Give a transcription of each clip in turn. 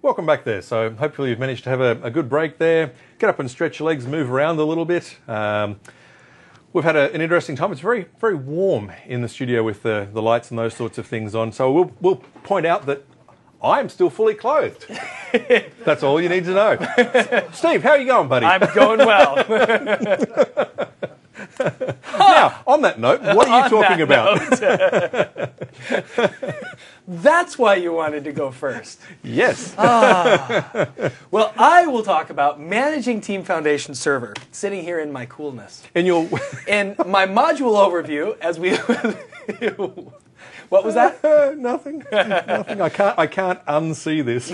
Welcome back there. So hopefully you've managed to have a good break there. Get up and stretch your legs, move around a little bit. We've had an interesting time. It's very, very warm in the studio with the lights and those sorts of things on. So we'll point out that I'm still fully clothed. That's all you need to know. Steve, how are you going, buddy? I'm going well. Now, on that note, what are you talking about? That's why you wanted to go first. Yes. Well, I will talk about managing Team Foundation Server, sitting here in my coolness. In your In my module overview, as we... What was that? Nothing. I can't unsee this.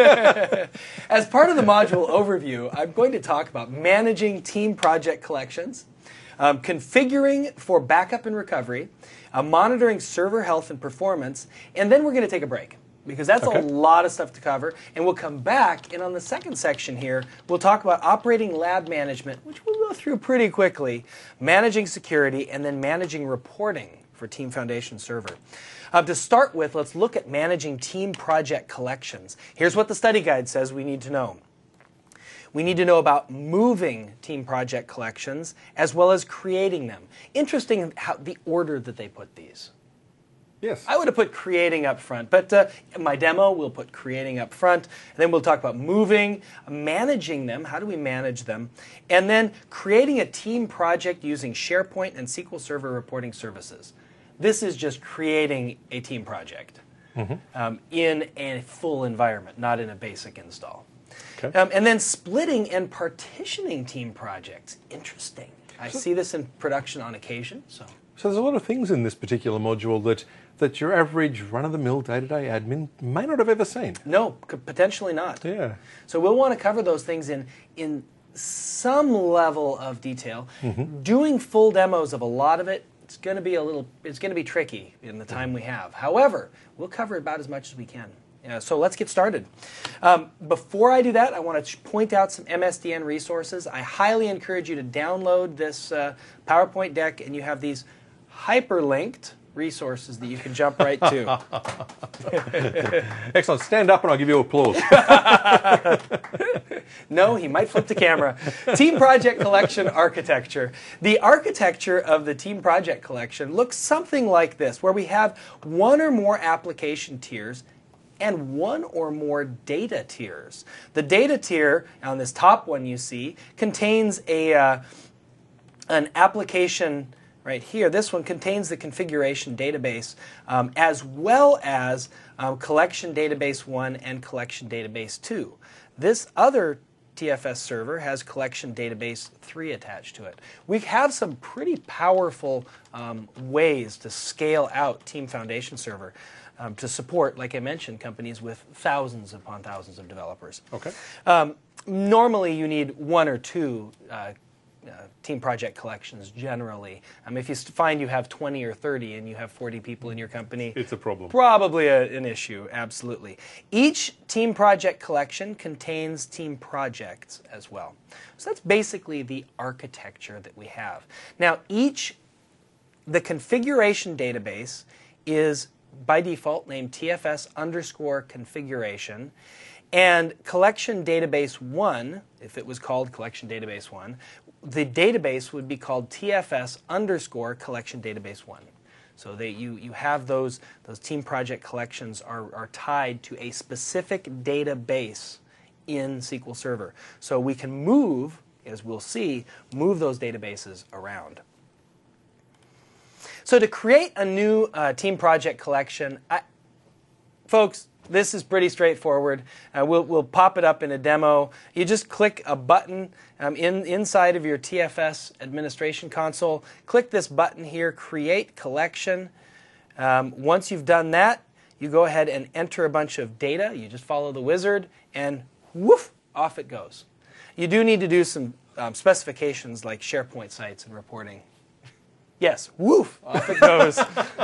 As part of the module overview, I'm going to talk about managing team project collections, configuring for backup and recovery, monitoring server health and performance, and then we're going to take a break because that's a lot of stuff to cover. And we'll come back, and on the second section here, we'll talk about operating lab management, which we'll go through pretty quickly, managing security, and then managing reporting for Team Foundation Server. To start with, let's look at managing team project collections. Here's what the study guide says we need to know. We need to know about moving team project collections as well as creating them. Interesting how the order that they put these. Yes. I would have put creating up front, but in my demo we'll put creating up front, and then we'll talk about moving, managing them, how do we manage them, and then creating a team project using SharePoint and SQL Server reporting services. This is just creating a team project in a full environment, not in a basic install. Okay. And then splitting and partitioning team projects. Interesting. I see this in production on occasion. So there's a lot of things in this particular module that your average run-of-the-mill day-to-day admin may not have ever seen. No, potentially not. Yeah. So we'll want to cover those things in some level of detail. Doing full demos of a lot of it, it's going to be tricky in the time we have. However, we'll cover about as much as we can. So let's get started. Before I do that, I want to point out some MSDN resources. I highly encourage you to download this PowerPoint deck, and you have these hyperlinked resources that you can jump right to. Excellent. Stand up and I'll give you applause. No, he might flip the camera. Team Project Collection Architecture. The architecture of the Team Project Collection looks something like this, where we have one or more application tiers and one or more data tiers. The data tier, on this top one you see, contains an application right here. This one contains the configuration database as well as collection database 1 and collection database 2. This other TFS server has collection database 3 attached to it. We have some pretty powerful ways to scale out Team Foundation Server to support, like I mentioned, companies with thousands upon thousands of developers. Okay. Normally you need one or two team project collections generally. If you find you have 20 or 30 and you have 40 people in your company, it's a problem. Probably an issue, absolutely. Each team project collection contains team projects as well. So that's basically the architecture that we have. Now the configuration database is by default named TFS_configuration. And collection database 1, if it was called collection database 1, the database would be called TFS_collection database 1. So you have those team project collections are tied to a specific database in SQL Server. So we can move, as we'll see, move those databases around. So to create a new team project collection, folks, this is pretty straightforward. We'll pop it up in a demo. You just click a button inside of your TFS administration console. Click this button here, Create Collection. Once you've done that, you go ahead and enter a bunch of data. You just follow the wizard, and woof, off it goes. You do need to do some specifications like SharePoint sites and reporting. Yes, woof, off it goes.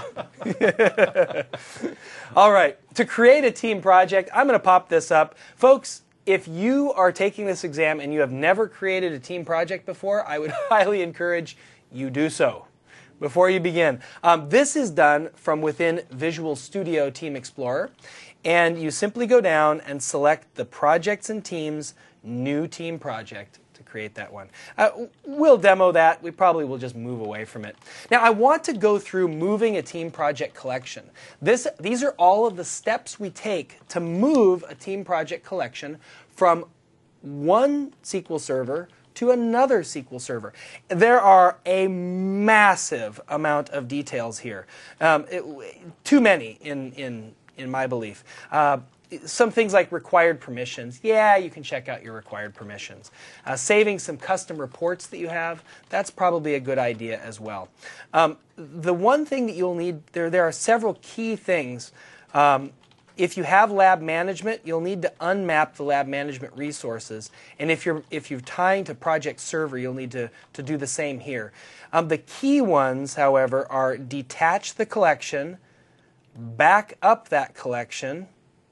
All right, to create a team project, I'm going to pop this up. Folks, if you are taking this exam and you have never created a team project before, I would highly encourage you do so. before you begin. This is done from within Visual Studio Team Explorer. And you simply go down and select the Projects and Teams New Team Project to create that one. We'll demo that. We probably will just move away from it. Now, I want to go through moving a team project collection. These are all of the steps we take to move a team project collection from one SQL Server to another SQL Server. There are a massive amount of details here. Too many in my belief. Some things like required permissions. Yeah, you can check out your required permissions. Saving some custom reports that you have, that's probably a good idea as well. The one thing that you'll need, there are several key things. If you have lab management, you'll need to unmap the lab management resources. And if you're tying to Project Server, you'll need to do the same here. The key ones, however, are detach the collection, back up that collection,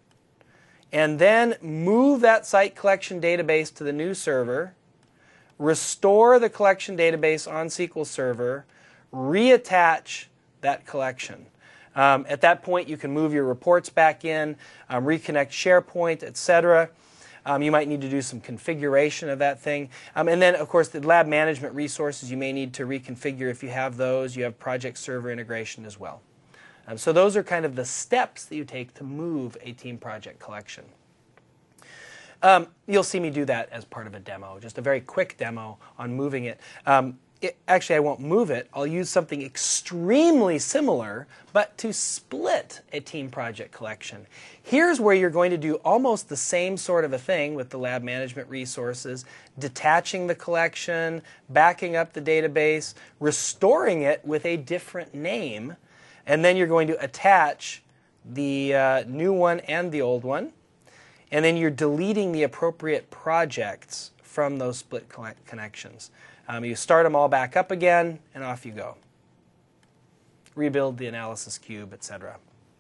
and then move that site collection database to the new server, restore the collection database on SQL Server, reattach that collection. At that point, you can move your reports back in, reconnect SharePoint, etc. You might need to do some configuration of that thing. And then, of course, the lab management resources you may need to reconfigure if you have those. You have Project Server integration as well. So those are kind of the steps that you take to move a team project collection. You'll see me do that as part of a demo, just a very quick demo on moving it. Actually, I won't move it. I'll use something extremely similar, but to split a team project collection. Here's where you're going to do almost the same sort of a thing with the lab management resources, detaching the collection, backing up the database, restoring it with a different name, and then you're going to attach the new one and the old one. And then you're deleting the appropriate projects from those split connections. You start them all back up again, and off you go. Rebuild the analysis cube, etc.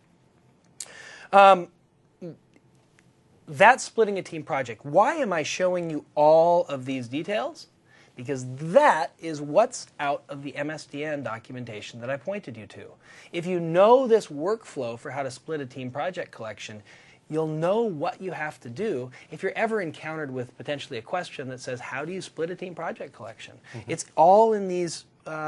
That's splitting a team project. Why am I showing you all of these details? Because that is what's out of the MSDN documentation that I pointed you to. If you know this workflow for how to split a team project collection, you'll know what you have to do if you're ever encountered with potentially a question that says, how do you split a team project collection? Mm-hmm. It's all in these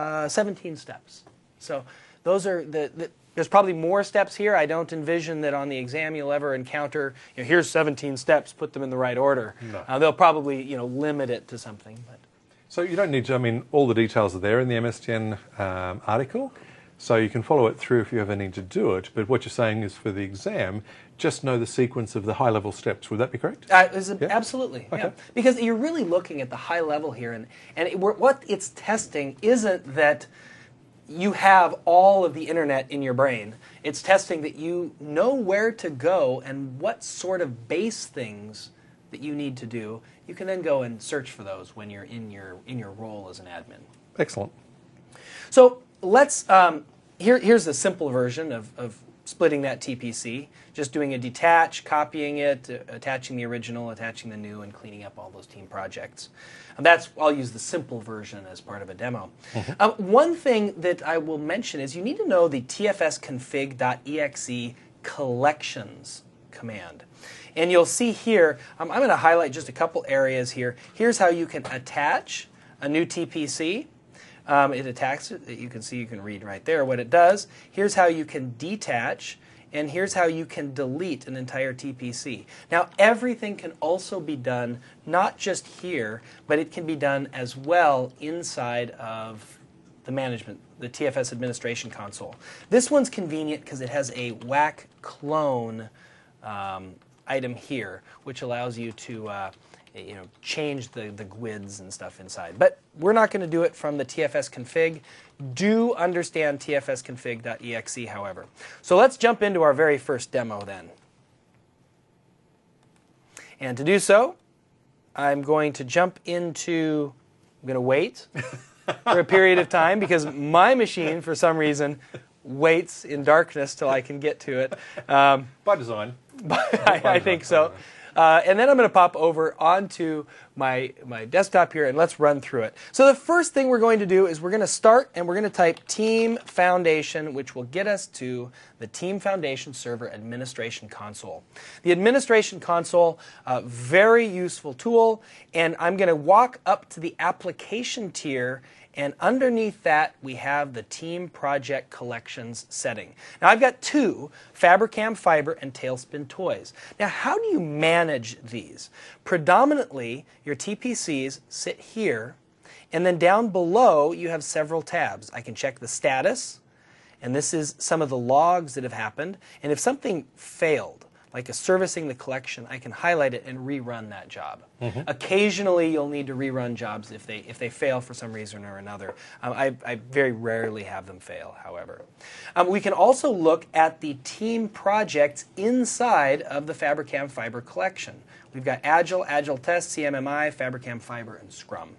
17 steps. So those are there's probably more steps here. I don't envision that on the exam you'll ever encounter, here's 17 steps, put them in the right order. No. They'll probably limit it to something. But. So you don't need to, all the details are there in the MSDN article, so you can follow it through if you ever need to do it. But what you're saying is for the exam, just know the sequence of the high-level steps. Would that be correct? Absolutely, okay. Yeah. Because you're really looking at the high level here, and what it's testing isn't that you have all of the internet in your brain. It's testing that you know where to go and what sort of base things that you need to do. You can then go and search for those when you're in your role as an admin. Excellent. So let's here's the simple version of splitting that TPC. Just doing a detach, copying it, attaching the original, attaching the new, and cleaning up all those team projects. And I'll use the simple version as part of a demo. Mm-hmm. One thing that I will mention is you need to know the tfsconfig.exe collections command. And you'll see here, I'm going to highlight just a couple areas here. Here's how you can attach a new TPC. It attacks it. You can see, you can read right there what it does. Here's how you can detach, and here's how you can delete an entire TPC. Now, everything can also be done not just here, but it can be done as well inside of the management, the TFS administration console. This one's convenient because it has a whack clone item here, which allows you to change the GUIDs and stuff inside. But we're not going to do it from the TFS config. Do understand tfsconfig.exe, however. So let's jump into our very first demo then. And to do so, I'm going to wait for a period of time because my machine, for some reason, waits in darkness till I can get to it. By design. I think so. And then I'm going to pop over onto my desktop here and let's run through it. So the first thing we're going to do is we're going to start and we're going to type Team Foundation, which will get us to the Team Foundation Server Administration Console. The Administration Console, very useful tool, and I'm going to walk up to the application tier, and underneath that, we have the Team Project Collections setting. Now, I've got two, Fabricam Fiber and Tailspin Toys. Now, how do you manage these? Predominantly, your TPCs sit here, and then down below, you have several tabs. I can check the status, and this is some of the logs that have happened. And if something failed, like a servicing the collection, I can highlight it and rerun that job. Occasionally, you'll need to rerun jobs if they fail for some reason or another. I very rarely have them fail, however. We can also look at the team projects inside of the Fabricam Fiber collection. We've got Agile, Agile Test, CMMI, Fabricam Fiber, and Scrum.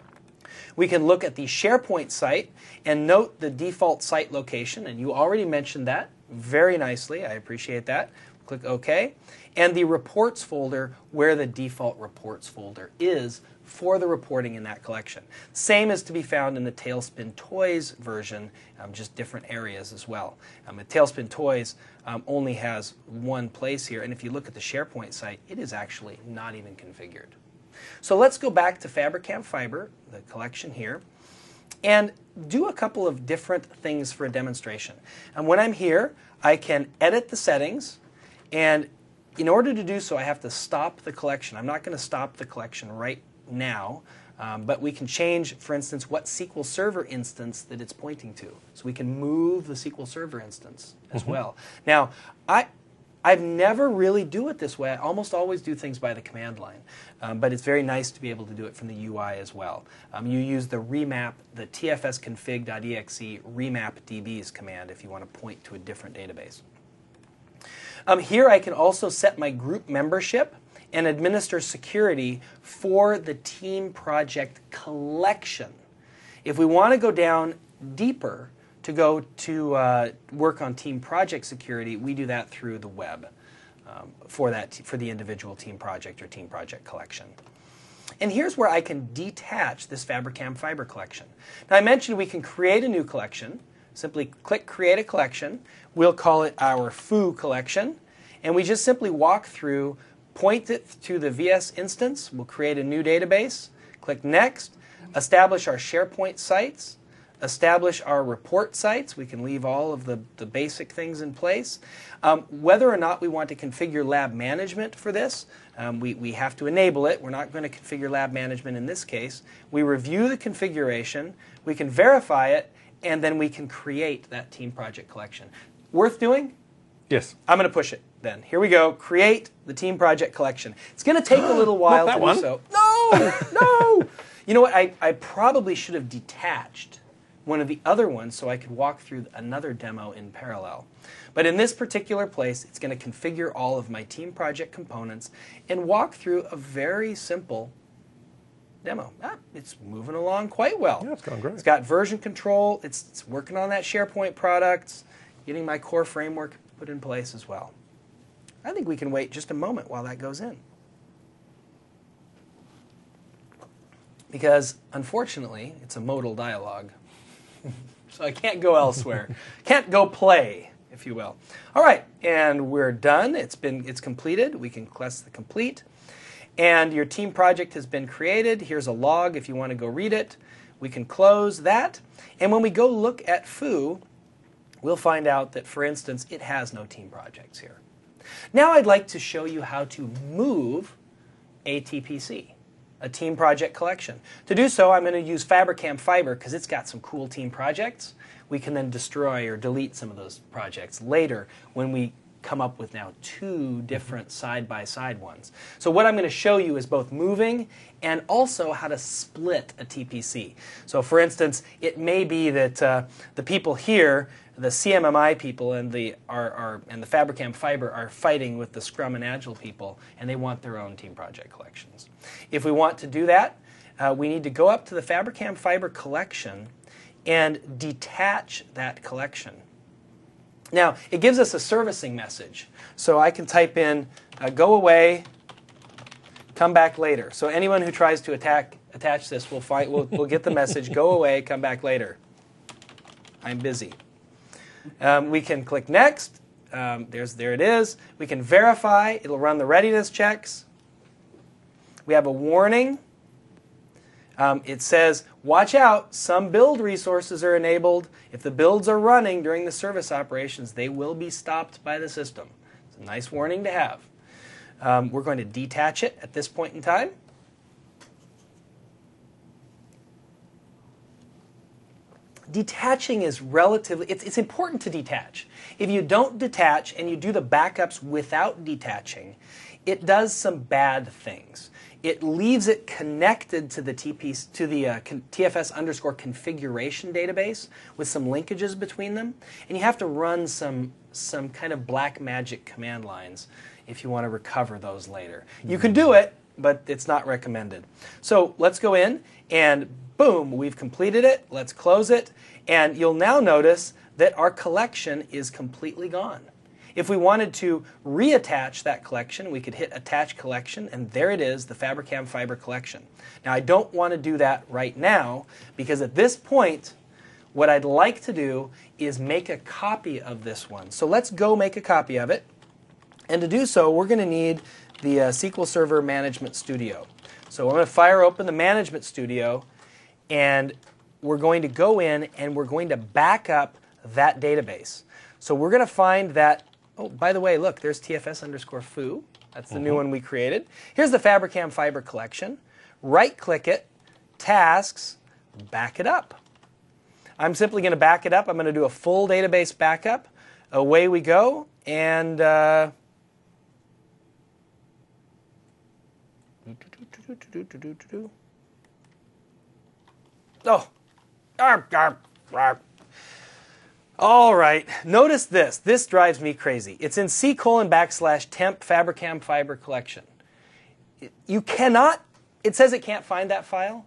We can look at the SharePoint site and note the default site location, and you already mentioned that very nicely. I appreciate that. Click OK. And the reports folder where the default reports folder is for the reporting in that collection. Same is to be found in the Tailspin Toys version, just different areas as well. The Tailspin Toys only has one place here, and if you look at the SharePoint site, it is actually not even configured. So let's go back to Fabricam Fiber, the collection here, and do a couple of different things for a demonstration. And when I'm here, I can edit the settings. And in order to do so, I have to stop the collection. I'm not going to stop the collection right now, but we can change, for instance, what SQL Server instance that it's pointing to. So we can move the SQL Server instance as well. Now, I've never really do it this way. I almost always do things by the command line, but it's very nice to be able to do it from the UI as well. You use the remap, the tfsconfig.exe remap dbs command if you want to point to a different database. Here I can also set my group membership and administer security for the team project collection. If we want to go down deeper to go to work on team project security, we do that through the web for the individual team project or team project collection. And here's where I can detach this Fabricam Fiber collection. Now I mentioned we can create a new collection. Simply click Create a Collection. We'll call it our Foo collection. And we just simply walk through, point it to the VS instance. We'll create a new database. Click Next. Establish our SharePoint sites. Establish our report sites. We can leave all of the basic things in place. Whether or not we want to configure lab management for this, we have to enable it. We're not going to configure lab management in this case. We review the configuration. We can verify it. And then we can create that team project collection. Worth doing? Yes. I'm going to push it then. Here we go. Create the team project collection. It's going to take a little while to do so. No! No! You know what? I probably should have detached one of the other ones so I could walk through another demo in parallel. But in this particular place, it's going to configure all of my team project components and walk through a very simple demo. It's moving along quite well. Yeah, it's going great. It's got version control. It's working on that SharePoint product, getting my core framework put in place as well. I think we can wait just a moment while that goes in. Because, unfortunately, it's a modal dialog. So I can't go elsewhere. Can't go play, if you will. All right, and we're done. It's completed. We can press the complete. And your team project has been created. Here's a log if you want to go read it. We can close that. And when we go look at Foo, we'll find out that, for instance, it has no team projects here. Now I'd like to show you how to move a TPC, a team project collection. To do so, I'm going to use Fabricam Fiber because it's got some cool team projects. We can then destroy or delete some of those projects later when we come up with now two different side-by-side ones. So what I'm going to show you is both moving and also how to split a TPC. So for instance, it may be that the people here, the CMMI people and the Fabricam Fiber are fighting with the Scrum and Agile people, and they want their own team project collections. If we want to do that, we need to go up to the Fabricam Fiber collection and detach that collection. Now, it gives us a servicing message. So I can type in, go away, come back later. So anyone who tries to attach this will get the message, go away, come back later. I'm busy. We can click next. There it is. We can verify. It'll run the readiness checks. We have a warning. It says, watch out, some build resources are enabled. If the builds are running during the service operations, they will be stopped by the system. It's a nice warning to have. We're going to detach it at this point in time. Detaching is relatively, it's important to detach. If you don't detach and you do the backups without detaching, it does some bad things. It leaves it connected to the TFS underscore configuration database with some linkages between them, and you have to run some kind of black magic command lines if you want to recover those later. You can do it, but it's not recommended. So let's go in, and boom, we've completed it. Let's close it, and you'll now notice that our collection is completely gone. If we wanted to reattach that collection, we could hit Attach Collection, and there it is, the Fabricam Fiber collection. Now, I don't want to do that right now, because at this point, what I'd like to do is make a copy of this one. So let's go make a copy of it. And to do so, we're going to need the SQL Server Management Studio. So I'm going to fire open the Management Studio, and we're going to go in and we're going to back up that database. So we're going to find that, oh, by the way, look, there's TFS underscore foo. That's the new one we created. Here's the Fabricam Fiber collection. Right-click it, Tasks, back it up. I'm simply going to back it up. I'm going to do a full database backup. Away we go, and oh, all right. Notice this. This drives me crazy. It's in C:\temp Fabricam Fiber collection. You cannot. It says it can't find that file.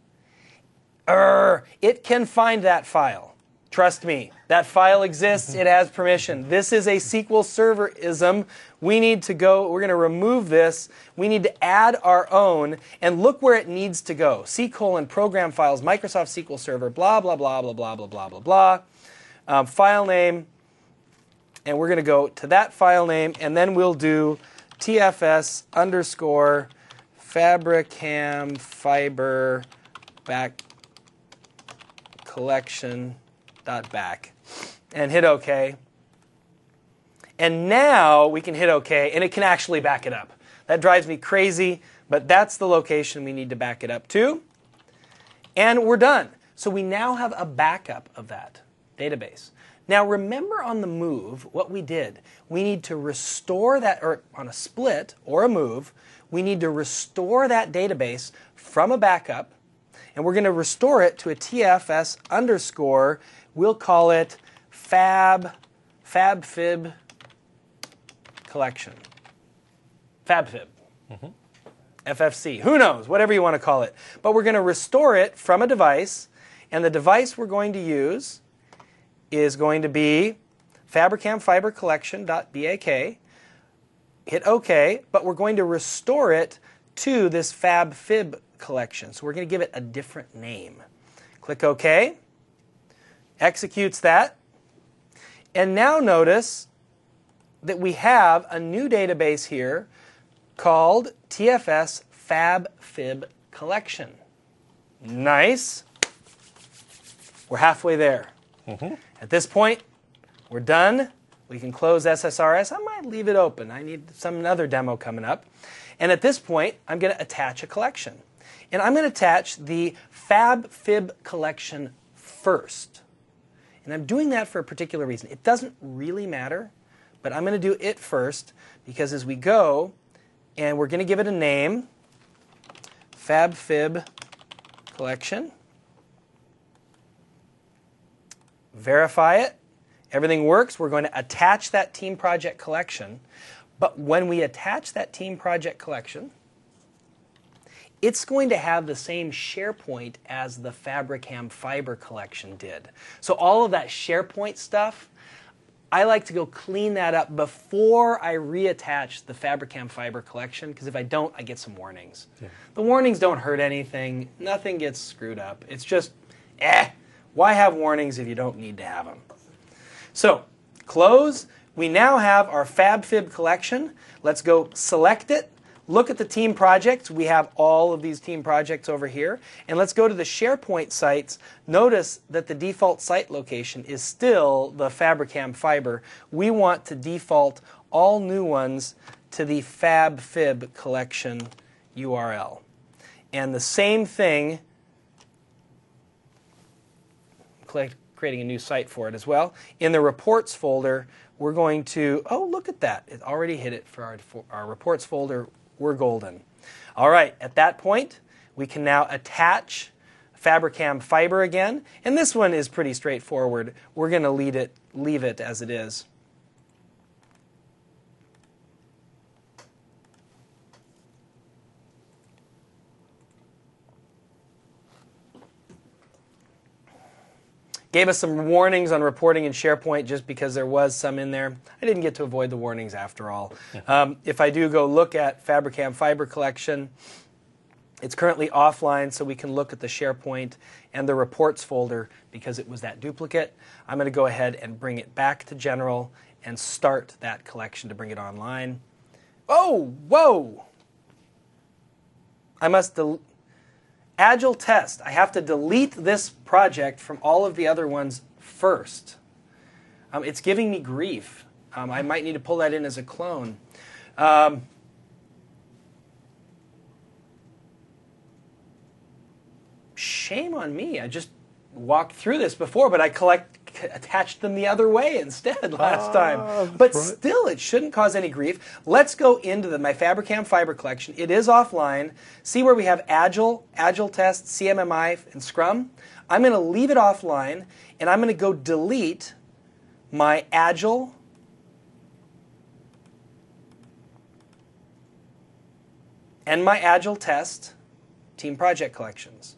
It can find that file. Trust me. That file exists. It has permission. This is a SQL Server-ism. We need to go. We're going to remove this. We need to add our own. And look where it needs to go. C:\program files, Microsoft SQL Server, blah, blah, blah, blah, blah, blah, blah, blah, blah. File name. And we're going to go to that file name. And then we'll do TFS underscore Fabricam Fiber back collection dot back, and hit OK. And now we can hit OK, and it can actually back it up. That drives me crazy, but that's the location we need to back it up to. And we're done. So we now have a backup of that database. Now remember on the move what we did. We need to restore that, or on a split or a move, we need to restore that database from a backup, and we're going to restore it to a TFS underscore, we'll call it FabFib collection. FabFib. FFC. Who knows? Whatever you want to call it. But we're going to restore it from a device, and the device we're going to use is going to be Fabricam Fiber collection.bak. Hit OK, but we're going to restore it to this FabFib collection. So we're going to give it a different name. Click OK. Executes that. And now notice that we have a new database here called TFS FabFib collection. Nice. We're halfway there. At this point, we're done. We can close SSRS. I might leave it open. I need another demo coming up. And at this point, I'm going to attach a collection. And I'm going to attach the FabFib collection first. And I'm doing that for a particular reason. It doesn't really matter, but I'm going to do it first because as we go, and we're going to give it a name, FabFib collection. Verify it. Everything works. We're going to attach that team project collection. But when we attach that team project collection, it's going to have the same SharePoint as the Fabricam Fiber collection did. So all of that SharePoint stuff, I like to go clean that up before I reattach the Fabricam fiber collection, because if I don't, I get some warnings. Yeah. The warnings don't hurt anything. Nothing gets screwed up. It's just, why have warnings if you don't need to have them? So, close. We now have our FabFib collection. Let's go select it. Look at the team projects. We have all of these team projects over here. And let's go to the SharePoint sites. Notice that the default site location is still the Fabricam fiber. We want to default all new ones to the FabFib collection URL. And the same thing, creating a new site for it as well. In the reports folder, we're going to, oh, look at that. It already hit it for our reports folder. We're golden. All right, at that point, we can now attach Fabricam fiber again. And this one is pretty straightforward. We're going to leave it as it is. Gave us some warnings on reporting in SharePoint just because there was some in there. I didn't get to avoid the warnings after all. If I do go look at Fabricam fiber collection, it's currently offline, so we can look at the SharePoint and the reports folder because it was that duplicate. I'm going to go ahead and bring it back to general and start that collection to bring it online. Oh, whoa! I must Agile test. I have to delete this project from all of the other ones first. It's giving me grief. I might need to pull that in as a clone. Shame on me. I just walked through this before, but I attached them the other way instead last time. But still, it shouldn't cause any grief. Let's go into my Fabricam fiber collection. It is offline. See where we have Agile, Agile Test, CMMI, and Scrum? I'm going to leave it offline, and I'm going to go delete my Agile and my Agile Test team project collections.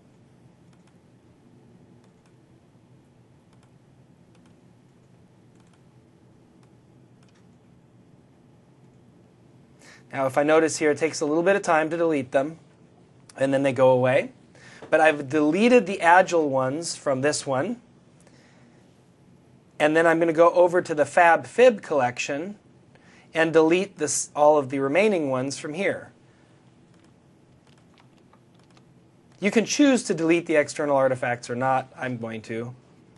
Now, if I notice here, it takes a little bit of time to delete them, and then they go away. But I've deleted the Agile ones from this one. And then I'm going to go over to the FabFib collection and delete all of the remaining ones from here. You can choose to delete the external artifacts or not. I'm going to.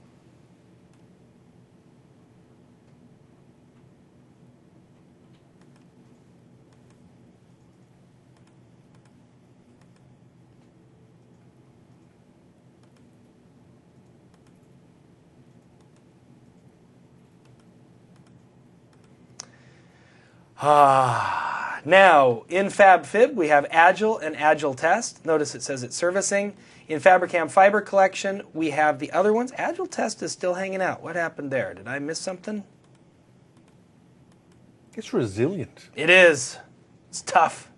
Now, in FabFib, we have Agile and Agile Test. Notice it says it's servicing. In Fabricam Fiber Collection, we have the other ones. Agile Test is still hanging out. What happened there? Did I miss something? It's resilient. It is. It's tough.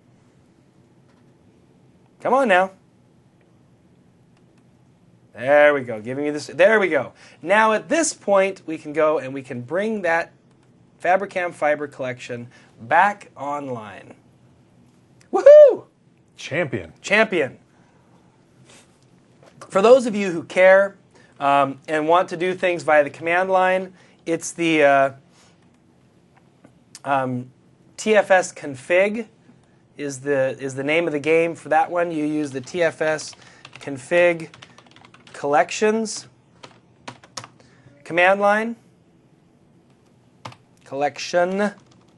Come on now. There we go. Giving you this. There we go. Now, at this point, we can go and we can bring that Fabricam Fiber Collection back online. Woohoo! Champion. Champion. For those of you who care and want to do things via the command line, it's the TFS config is the name of the game for that one. You use the TFS config collections command line. Collection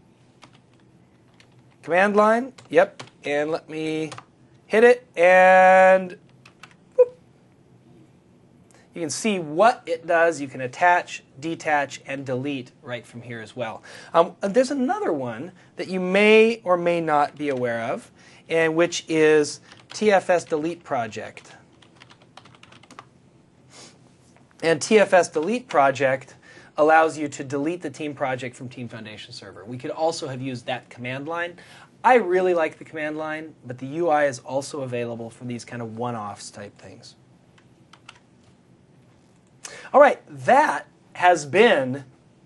command line. Yep. And let me hit it, and whoop. You can see what it does. You can attach, detach, and delete right from here as well. There's another one that you may or may not be aware of, and which is TFS Delete Project. And TFS Delete Project allows you to delete the team project from Team Foundation Server. We could also have used that command line. I really like the command line, but the UI is also available for these kind of one-offs type things. All right, that has been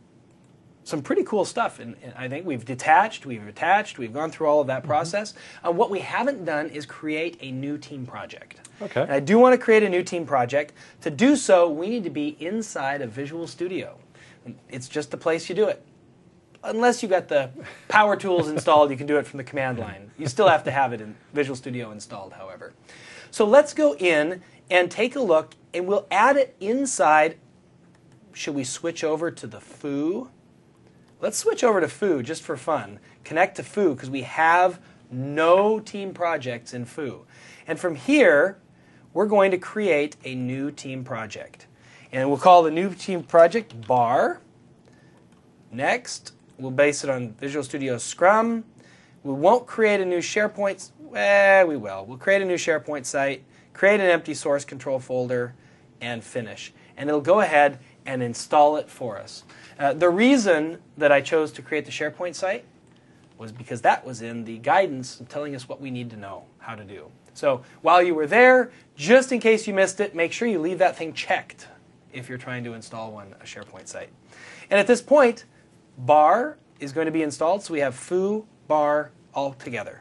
some pretty cool stuff. And I think we've detached, we've attached, we've gone through all of that process. What we haven't done is create a new team project. Okay. And I do want to create a new team project. To do so, we need to be inside of Visual Studio. It's just the place you do it. Unless you've got the power tools installed, you can do it from the command line. You still have to have it in Visual Studio installed, however. So let's go in and take a look, and we'll add it inside. Should we switch over to the foo? Let's switch over to foo just for fun. Connect to foo because we have no team projects in foo. And from here, we're going to create a new team project. And we'll call the new team project bar. Next, we'll base it on Visual Studio Scrum. We won't create a new SharePoint. We will. We'll create a new SharePoint site, create an empty source control folder, and finish. And it'll go ahead and install it for us. The reason that I chose to create the SharePoint site was because that was in the guidance telling us what we need to know how to do. So while you were there, just in case you missed it, make sure you leave that thing checked if you're trying to install a SharePoint site. And at this point, bar is going to be installed, so we have foo, bar, all together.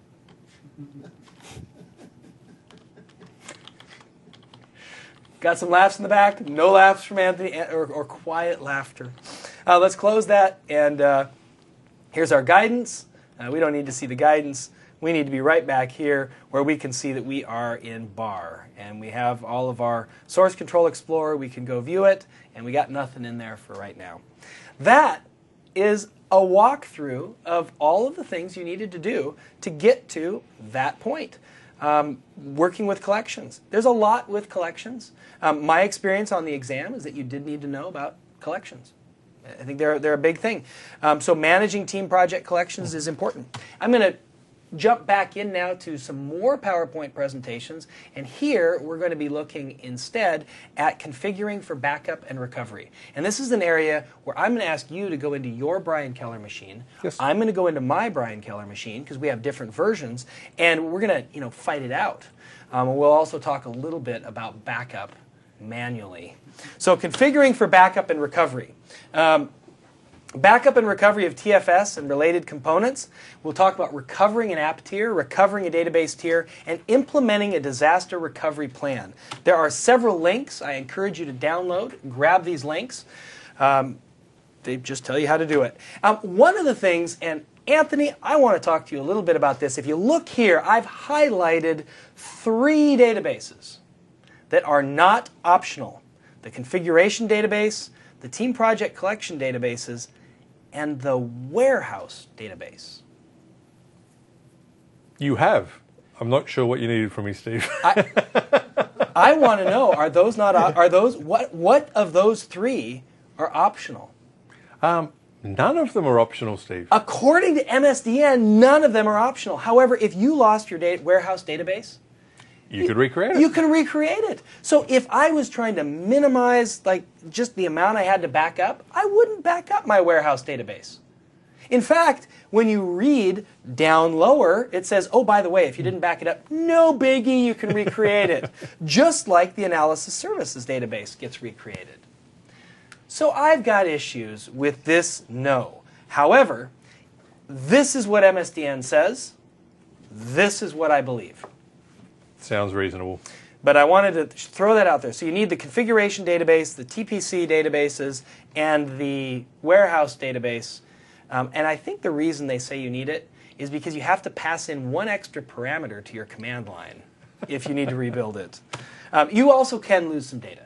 Got some laughs in the back. No laughs from Anthony, or quiet laughter. Let's close that, and here's our guidance. We don't need to see the guidance. We need to be right back here where we can see that we are in bar. And we have all of our Source Control Explorer. We can go view it, and we got nothing in there for right now. That is a walkthrough of all of the things you needed to do to get to that point. Working with collections. There's a lot with collections. My experience on the exam is that you did need to know about collections. I think they're a big thing. So managing team project collections is important. I'm going to jump back in now to some more PowerPoint presentations, and here we're going to be looking instead at configuring for backup and recovery. And this is an area where I'm going to ask you to go into your Brian Keller machine. Yes. I'm going to go into my Brian Keller machine because we have different versions, and we're going to fight it out. We'll also talk a little bit about backup manually. So configuring for backup and recovery. Backup and recovery of TFS and related components. We'll talk about recovering an app tier, recovering a database tier, and implementing a disaster recovery plan. There are several links. I encourage you to download, grab these links. They just tell you how to do it. One of the things, and Anthony, I want to talk to you a little bit about this. If you look here, I've highlighted 3 databases that are not optional. The configuration database, the team project collection databases, and the warehouse database. You have. I'm not sure what you needed from me, Steve. I want to know, are those not, are those, what of those 3 are optional? None of them are optional, Steve. According to MSDN, none of them are optional. However, if you lost your warehouse database, You could recreate it. You can recreate it. So if I was trying to minimize just the amount I had to back up, I wouldn't back up my warehouse database. In fact, when you read down lower, it says, oh, by the way, if you didn't back it up, no biggie, you can recreate it. Just like the analysis services database gets recreated. So I've got issues with this no. However, this is what MSDN says. This is what I believe. Sounds reasonable. But I wanted to throw that out there. So you need the configuration database, the TPC databases, and the warehouse database. And I think the reason they say you need it is because you have to pass in 1 extra parameter to your command line if you need to rebuild it. You also can lose some data.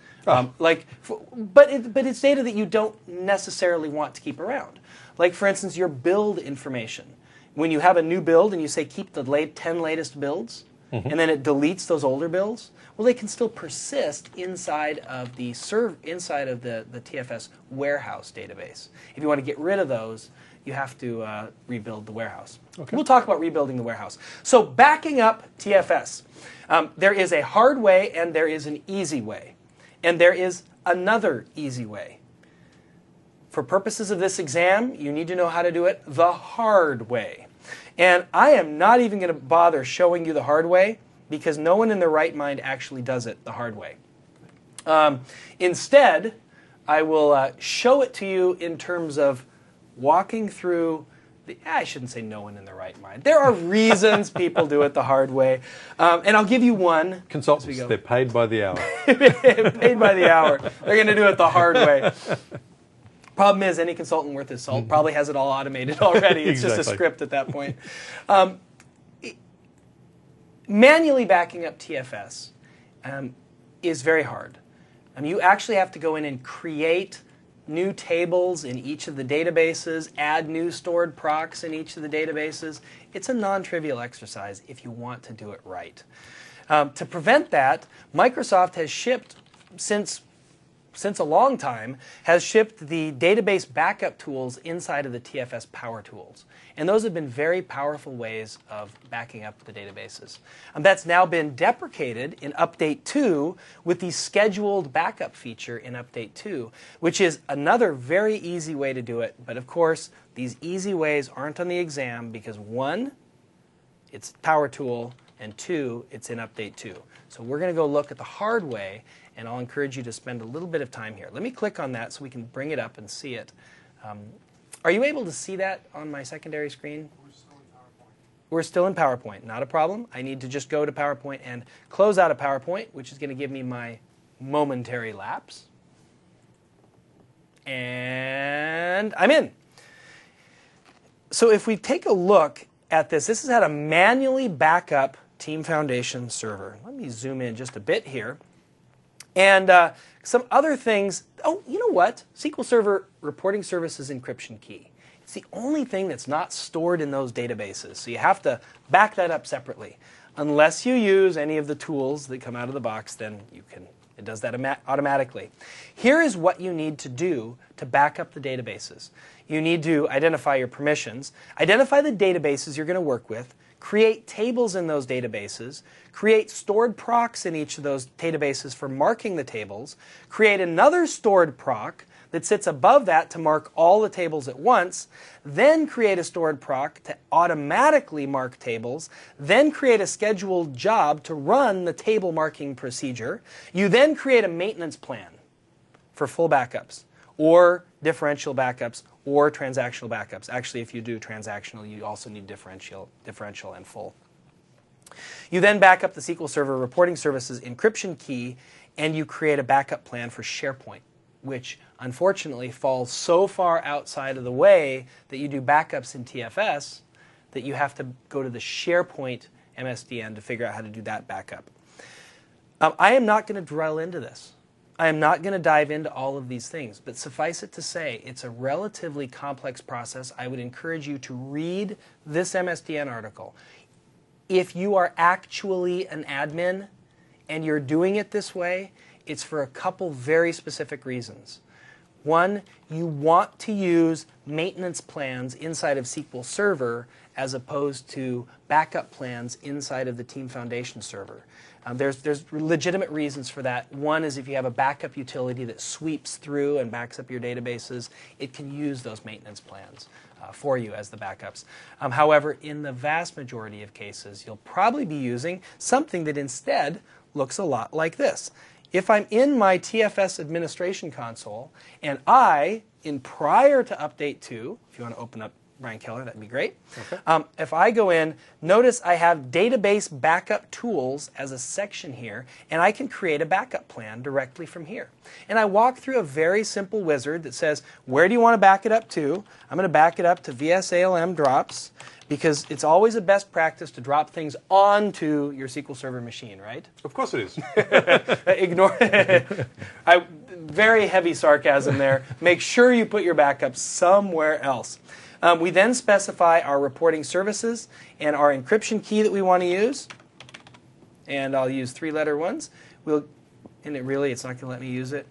But it's data that you don't necessarily want to keep around. Like, for instance, your build information. When you have a new build and you say keep the 10 latest builds, and then it deletes those older builds, well, they can still persist inside of the TFS warehouse database. If you want to get rid of those, you have to rebuild the warehouse. Okay. We'll talk about rebuilding the warehouse. So backing up TFS, there is a hard way and there is an easy way. And there is another easy way. For purposes of this exam, you need to know how to do it the hard way. And I am not even going to bother showing you the hard way because no one in their right mind actually does it the hard way. Instead, I will show it to you in terms of walking through I shouldn't say no one in their right mind. There are reasons people do it the hard way. And I'll give you one. Consultants, they're paid by the hour. Paid by the hour. They're going to do it the hard way. Problem is, any consultant worth his salt probably has it all automated already. It's just a script at that point. Manually backing up TFS is very hard. You actually have to go in and create new tables in each of the databases, add new stored procs in each of the databases. It's a non-trivial exercise if you want to do it right. To prevent that, Microsoft has shipped, since a long time, has shipped the database backup tools inside of the TFS Power Tools. And those have been very powerful ways of backing up the databases. That's now been deprecated in Update 2 with the scheduled backup feature in Update 2, which is another very easy way to do it. But of course, these easy ways aren't on the exam because 1, it's Power Tool, and 2, it's in Update 2. So we're going to go look at the hard way, and I'll encourage you to spend a little bit of time here. Let me click on that so we can bring it up and see it. Are you able to see that on my secondary screen? We're still in PowerPoint. We're still in PowerPoint. Not a problem. I need to just go to PowerPoint and close out of PowerPoint, which is going to give me my momentary lapse. And I'm in. So if we take a look at this, this is how to manually back up Team Foundation Server. Let me zoom in just a bit here. And some other things. Oh, you know what? SQL Server Reporting Services Encryption Key. It's the only thing that's not stored in those databases. So you have to back that up separately. Unless you use any of the tools that come out of the box, then it does that automatically. Here is what you need to do to back up the databases. You need to identify your permissions, identify the databases you're going to work with, create tables in those databases, create stored procs in each of those databases for marking the tables, create another stored proc that sits above that to mark all the tables at once, then create a stored proc to automatically mark tables, then create a scheduled job to run the table marking procedure. You then create a maintenance plan for full backups, or differential backups, or transactional backups. Actually, if you do transactional, you also need differential and full. You then back up the SQL Server Reporting Services encryption key, and you create a backup plan for SharePoint, which unfortunately falls so far outside of the way that you do backups in TFS that you have to go to the SharePoint MSDN to figure out how to do that backup. I am not going to drill into this. I am not going to dive into all of these things, but suffice it to say, it's a relatively complex process. I would encourage you to read this MSDN article. If you are actually an admin and you're doing it this way, it's for a couple very specific reasons. One, you want to use maintenance plans inside of SQL Server as opposed to backup plans inside of the Team Foundation server. There's legitimate reasons for that. One is if you have a backup utility that sweeps through and backs up your databases, it can use those maintenance plans for you as the backups. However, in the vast majority of cases, you'll probably be using something that instead looks a lot like this. If I'm in my TFS administration console and prior to Update 2, if you want to open up Brian Keller, that'd be great. Okay. If I go in, notice I have database backup tools as a section here, and I can create a backup plan directly from here. And I walk through a very simple wizard that says, where do you want to back it up to? I'm going to back it up to VSALM drops, because it's always a best practice to drop things onto your SQL Server machine, right? Of course it is. Ignore it. Very heavy sarcasm there. Make sure you put your backup somewhere else. We then specify our reporting services and our encryption key that we want to use. And I'll use 3-letter ones. It's not going to let me use it.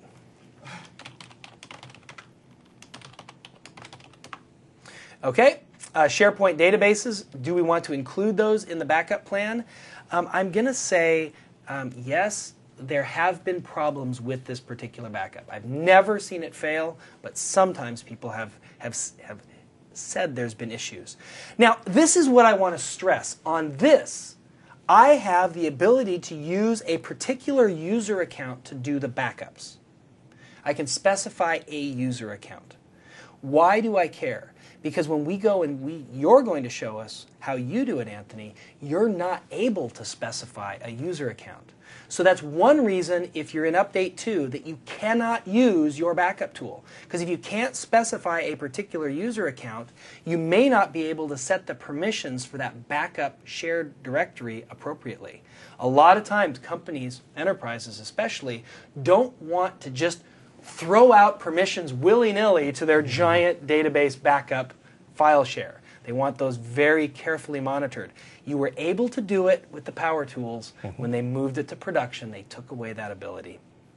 Okay. SharePoint databases, do we want to include those in the backup plan? I'm going to say yes, there have been problems with this particular backup. I've never seen it fail, but sometimes people have said there's been issues. Now, this is what I want to stress. On this, I have the ability to use a particular user account to do the backups. I can specify a user account. Why do I care? Because when we go and you're going to show us how you do it, Anthony, you're not able to specify a user account. So that's one reason, if you're in Update 2, that you cannot use your backup tool. Because if you can't specify a particular user account, you may not be able to set the permissions for that backup shared directory appropriately. A lot of times, companies, enterprises especially, don't want to just throw out permissions willy-nilly to their giant database backup file share. They want those very carefully monitored. You were able to do it with the Power Tools. When they moved it to production, they took away that ability.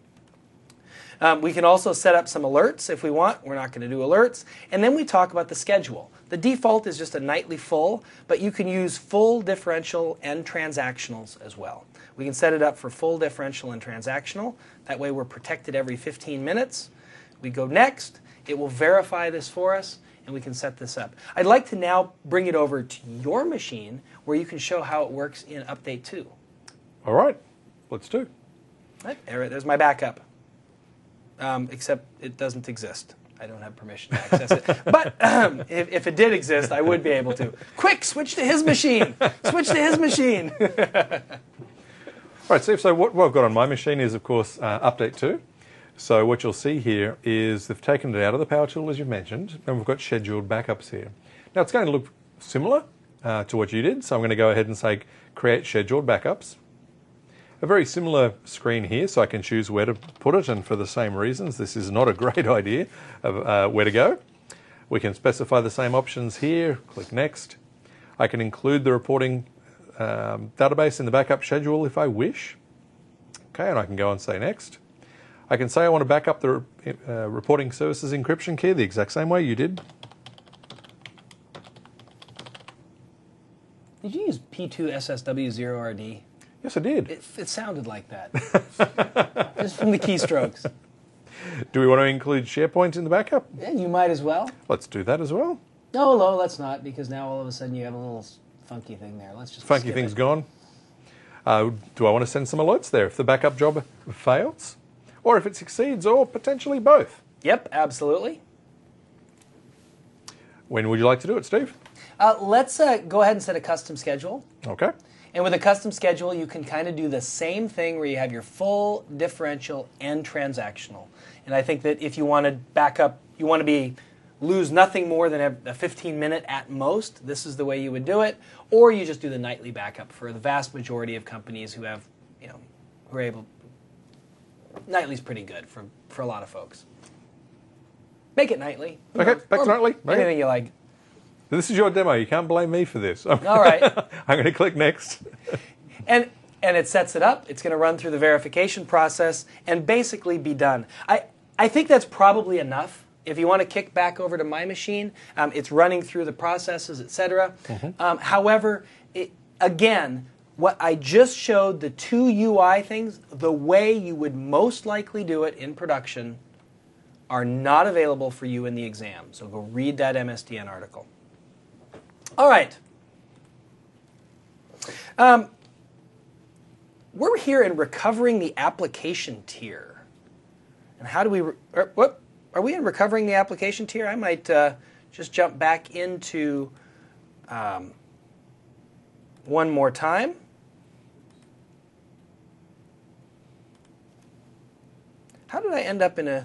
We can also set up some alerts if we want. We're not going to do alerts. And then we talk about the schedule. The default is just a nightly full, but you can use full, differential, and transactionals as well. We can set it up for full, differential, and transactional. That way we're protected every 15 minutes. We go next. It will verify this for us, and we can set this up. I'd like to now bring it over to your machine where you can show how it works in Update 2. All right, let's do. Right, there's my backup, except it doesn't exist. I don't have permission to access it. But if it did exist, I would be able to. Quick, switch to his machine. Switch to his machine. All right, Steve, so what I've got on my machine is, of course, Update 2. So what you'll see here is they've taken it out of the Power Tool, as you've mentioned, and we've got scheduled backups here. Now, it's going to look similar to what you did, so I'm going to go ahead and say Create Scheduled Backups. A very similar screen here, so I can choose where to put it, and for the same reasons, this is not a great idea of where to go. We can specify the same options here, click Next. I can include the reporting database in the backup schedule if I wish. Okay, and I can go and say Next. I can say I want to back up the reporting services encryption key the exact same way you did. Did you use P2SSW0RD? Yes, I did. It sounded like that. Just from the keystrokes. Do we want to include SharePoint in the backup? Yeah, you might as well. Let's do that as well. No, let's not, because now all of a sudden you have a little funky thing there. Let's just funky thing's gone. Do I want to send some alerts there if the backup job fails? Or if it succeeds, or potentially both? Yep, absolutely. When would you like to do it, Steve? Let's go ahead and set a custom schedule. Okay. And with a custom schedule, you can kind of do the same thing where you have your full, differential, and transactional. And I think that if you want to back up, you want to lose nothing more than a 15-minute at most, this is the way you would do it. Or you just do the nightly backup for the vast majority of companies who have, who are able. Nightly's pretty good for a lot of folks. Make it nightly. Okay, back to nightly. Anything you like. This is your demo. You can't blame me for this. All right. I'm going to click Next. And it sets it up. It's going to run through the verification process and basically be done. I think that's probably enough. If you want to kick back over to my machine, it's running through the processes, etc. However, again, what I just showed, the two UI things, the way you would most likely do it in production, are not available for you in the exam. So go read that MSDN article. All right. We're here in recovering the application tier. And how do we... Are we in recovering the application tier? I might just jump back into one more time. How did I end up in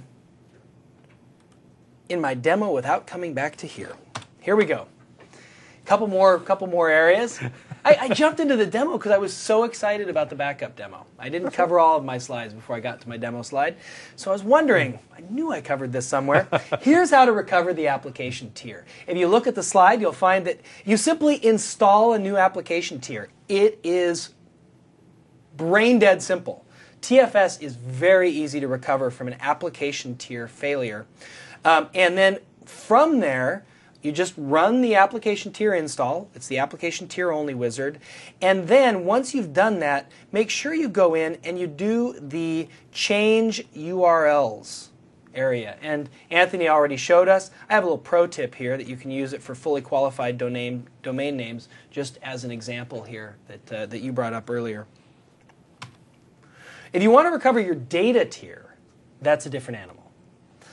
my demo without coming back to here? Here we go. Couple more areas. I jumped into the demo because I was so excited about the backup demo. I didn't cover all of my slides before I got to my demo slide. So I was wondering, I knew I covered this somewhere. Here's how to recover the application tier. If you look at the slide, you'll find that you simply install a new application tier. It is brain dead simple. TFS is very easy to recover from an application tier failure. And then from there, you just run the application tier install. It's the application tier only wizard. And then once you've done that, make sure you go in and you do the change URLs area. And Anthony already showed us. I have a little pro tip here that you can use it for fully qualified domain names, just as an example here that you brought up earlier. If you want to recover your data tier, that's a different animal.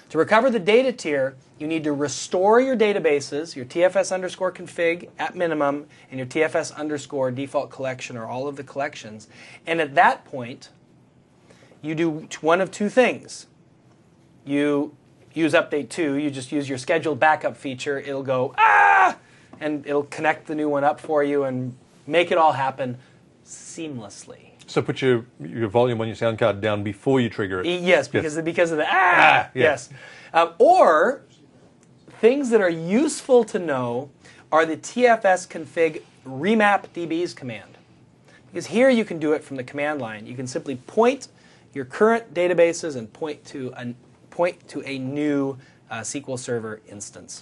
To recover the data tier, you need to restore your databases, your TFS underscore config at minimum, and your TFS underscore default collection, or all of the collections. And at that point, you do one of two things. You use update 2, you just use your scheduled backup feature, it'll go, and it'll connect the new one up for you and make it all happen seamlessly. So put your volume on your sound card down before you trigger it. Yes, because of the yes. Or things that are useful to know are the TFS config remap DBs command. Because here you can do it from the command line. You can simply point your current databases and point to a new SQL Server instance.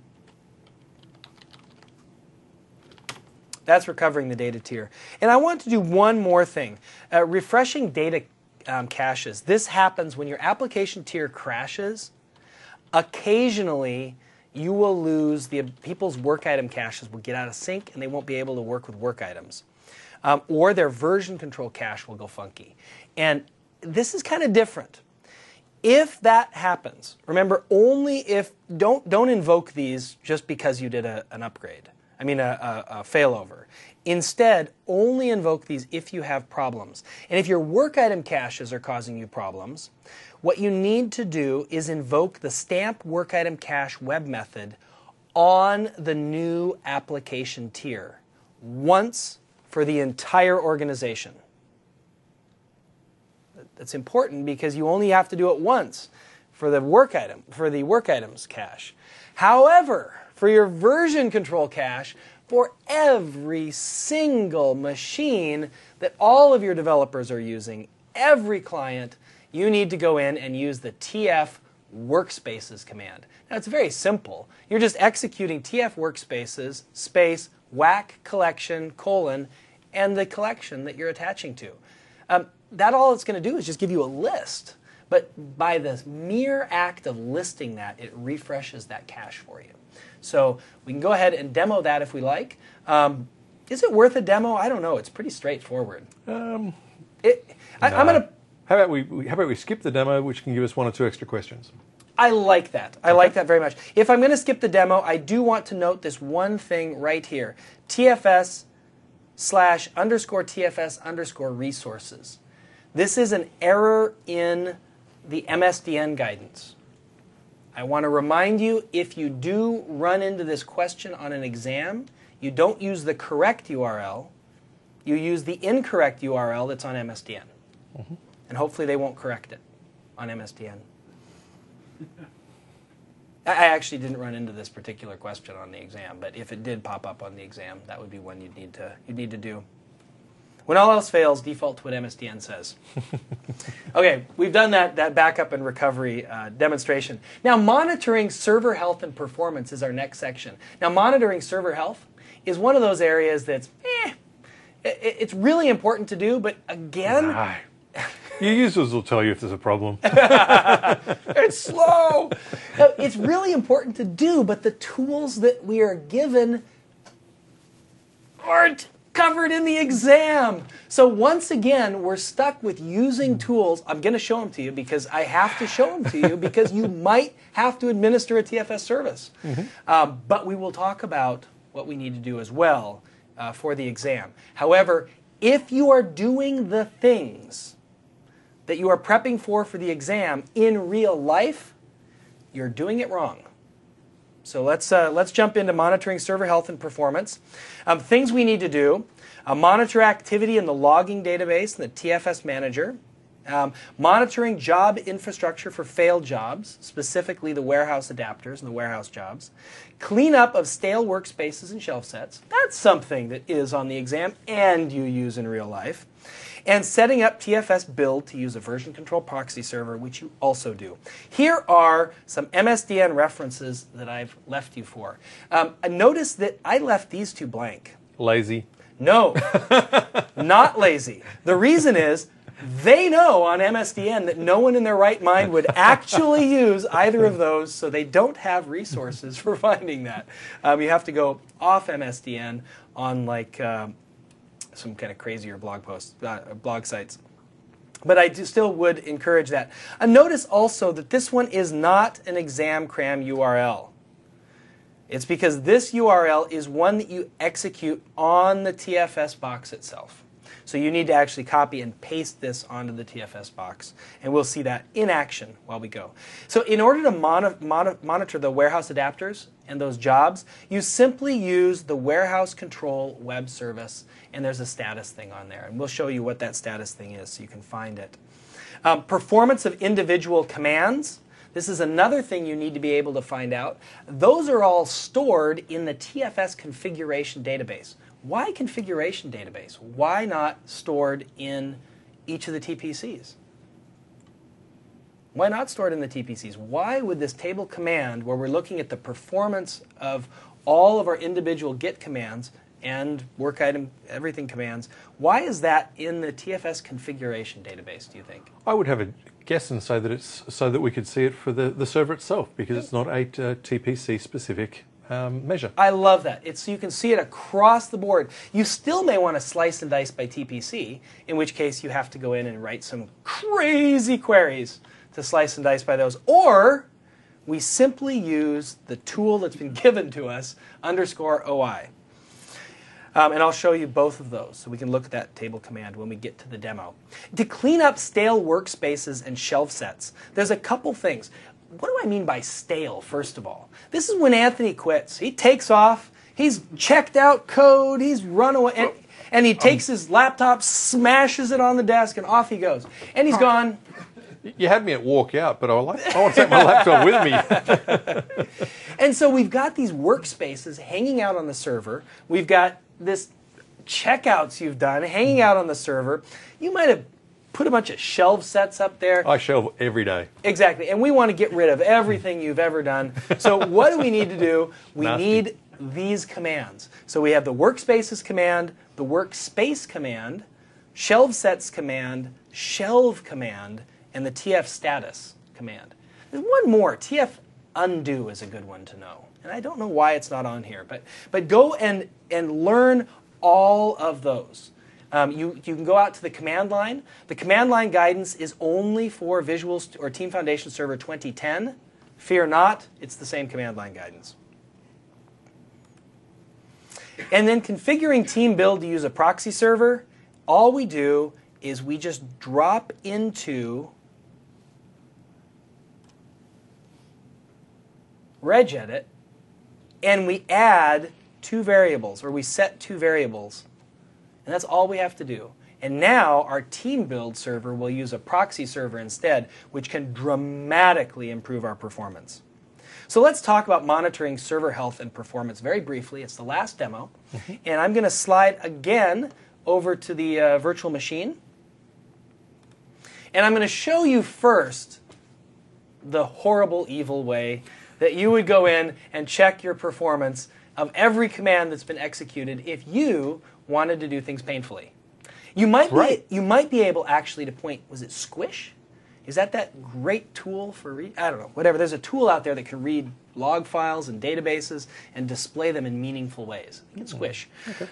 That's recovering the data tier. And I want to do one more thing. Refreshing data caches. This happens when your application tier crashes. Occasionally, you will lose people's work item caches will get out of sync and they won't be able to work with work items. Or their version control cache will go funky. And this is kind of different. If that happens, remember, only if, don't invoke these just because you did an upgrade. A failover. Instead, only invoke these if you have problems. And if your work item caches are causing you problems, what you need to do is invoke the stamp work item cache web method on the new application tier once for the entire organization. That's important because you only have to do it once for the work items cache. However, for your version control cache, for every single machine that all of your developers are using, every client, you need to go in and use the TF workspaces command. Now it's very simple. You're just executing TF workspaces space whack collection colon and the collection that you're attaching to. That all it's going to do is just give you a list. But by the mere act of listing that, it refreshes that cache for you. So we can go ahead and demo that if we like. Is it worth a demo? I don't know. It's pretty straightforward. I'm going to... How about we skip the demo, which can give us 1 or 2 extra questions? I like that. I like that very much. If I'm going to skip the demo, I do want to note this one thing right here. TFS/_TFS_resources. This is an error in the MSDN guidance. I want to remind you, if you do run into this question on an exam, you don't use the correct URL. You use the incorrect URL that's on MSDN. Mm-hmm. And hopefully they won't correct it on MSDN. I actually didn't run into this particular question on the exam, but if it did pop up on the exam, that would be one you'd need to do. When all else fails, default to what MSDN says. Okay, we've done that backup and recovery demonstration. Now, monitoring server health and performance is our next section. Now, monitoring server health is one of those areas that's, it's really important to do, but again... Your users will tell you if there's a problem. It's slow. It's really important to do, but the tools that we are given aren't covered in the exam. So once again, we're stuck with using tools. I'm going to show them to you because I have to show them to you because you might have to administer a TFS service. Mm-hmm. But we will talk about what we need to do as well for the exam. However, if you are doing the things that you are prepping for the exam in real life, you're doing it wrong. So let's jump into monitoring server health and performance. Things we need to do: monitor activity in the logging database and the TFS manager. Monitoring job infrastructure for failed jobs, specifically the warehouse adapters and the warehouse jobs. Cleanup of stale workspaces and shelf sets. That's something that is on the exam and you use in real life. And setting up TFS build to use a version control proxy server, which you also do. Here are some MSDN references that I've left you for. Notice that I left these two blank. Lazy. No, not lazy. The reason is they know on MSDN that no one in their right mind would actually use either of those, so they don't have resources for finding that. You have to go off MSDN on like... some kind of crazier blog posts, blog sites. But I still would encourage that. Notice also that this one is not an exam cram URL. It's because this URL is one that you execute on the TFS box itself. So you need to actually copy and paste this onto the TFS box. And we'll see that in action while we go. So in order to monitor the warehouse adapters and those jobs, you simply use the Warehouse Control web service, and there's a status thing on there. And we'll show you what that status thing is so you can find it. Performance of individual commands. This is another thing you need to be able to find out. Those are all stored in the TFS configuration database. Why configuration database? Why not stored in each of the TPCs? Why not stored in the TPCs? Why would this table command, where we're looking at the performance of all of our individual Git commands and work item everything commands, why is that in the TFS configuration database, do you think? I would have a guess and say that it's so that we could see it for the server itself, because it's not a TPC specific measure. I love that. It's so you can see it across the board. You still may want to slice and dice by TPC, in which case you have to go in and write some crazy queries to slice and dice by those. Or we simply use the tool that's been given to us, _OI. And I'll show you both of those so we can look at that table command when we get to the demo. To clean up stale workspaces and shelf sets, there's a couple things. What do I mean by stale, first of all? This is when Anthony quits. He takes off, he's checked out code, he's run away, and he takes his laptop, smashes it on the desk, and off he goes. And he's gone. You had me at walk out, but I want to take my laptop with me. And so we've got these workspaces hanging out on the server. We've got this checkouts you've done hanging out on the server. You might have put a bunch of shelf sets up there. I shelve every day. Exactly. And we want to get rid of everything you've ever done. So what do we need to do? We need these commands. So we have the workspaces command, the workspace command, shelf sets command, shelve command, and the TF status command. There's one more. TF undo is a good one to know. And I don't know why it's not on here. But go and learn all of those. You can go out to the command line. The command line guidance is only for Visual or Team Foundation Server 2010. Fear not, it's the same command line guidance. And then configuring team build to use a proxy server, all we do is we just drop into regedit and we add two variables, or we set two variables. And that's all we have to do. And now our team build server will use a proxy server instead, which can dramatically improve our performance. So let's talk about monitoring server health and performance very briefly. It's the last demo. And I'm going to slide again over to the virtual machine. And I'm going to show you first the horrible, evil way that you would go in and check your performance of every command that's been executed if you wanted to do things painfully. You might be able actually to point, was it Squish? Is that great tool for I don't know, whatever. There's a tool out there that can read log files and databases and display them in meaningful ways. I think it's Squish.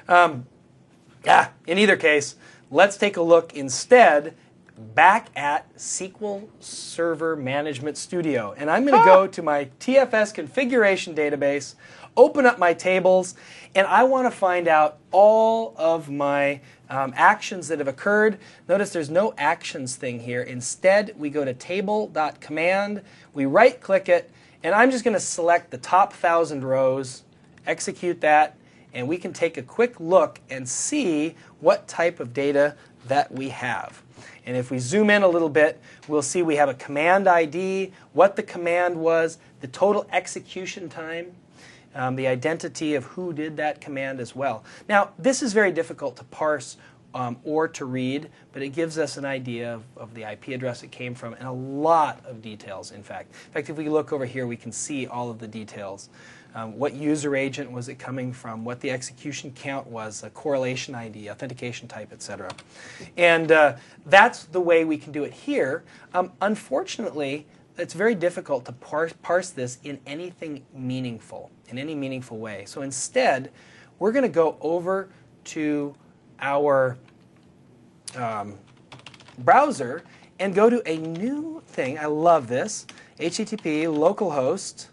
Okay. In either case, let's take a look instead back at SQL Server Management Studio. And I'm going to go to my TFS configuration database, open up my tables, and I want to find out all of my actions that have occurred. Notice there's no actions thing here. Instead, we go to table.command, we right-click it, and I'm just going to select the top 1,000 rows, execute that, and we can take a quick look and see what type of data that we have. And if we zoom in a little bit, we'll see we have a command ID, what the command was, the total execution time, the identity of who did that command as well. Now, this is very difficult to parse or to read, but it gives us an idea of the IP address it came from and a lot of details, in fact. In fact, if we look over here, we can see all of the details. What user agent was it coming from, what the execution count was, a correlation ID, authentication type, etc. And that's the way we can do it here. Unfortunately, it's very difficult to parse this in anything meaningful, in any meaningful way. So instead, we're going to go over to our browser and go to a new thing. I love this. HTTP localhost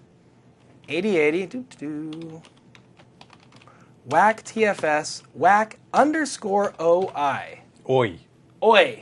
8080 whack TFS whack _OI. Oi. OI.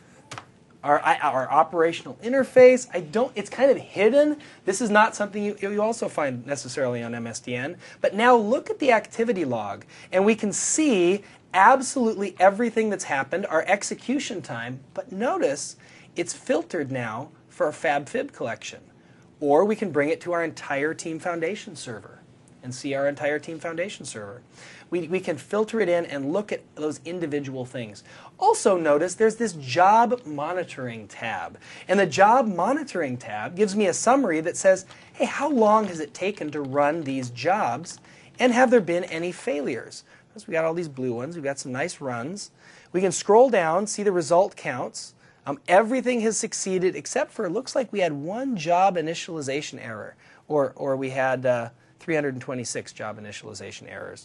Our operational interface. It's kind of hidden. This is not something you also find necessarily on MSDN. But now look at the activity log, and we can see absolutely everything that's happened, our execution time. But notice it's filtered now for our FabFib collection. Or we can bring it to our entire Team Foundation server and see our entire Team Foundation server. We can filter it in and look at those individual things. Also notice there's this job monitoring tab. And the job monitoring tab gives me a summary that says, hey, how long has it taken to run these jobs? And have there been any failures? So we got all these blue ones. We've got some nice runs. We can scroll down, see the result counts. Everything has succeeded except for, it looks like we had one job initialization error. Or we had 326 job initialization errors.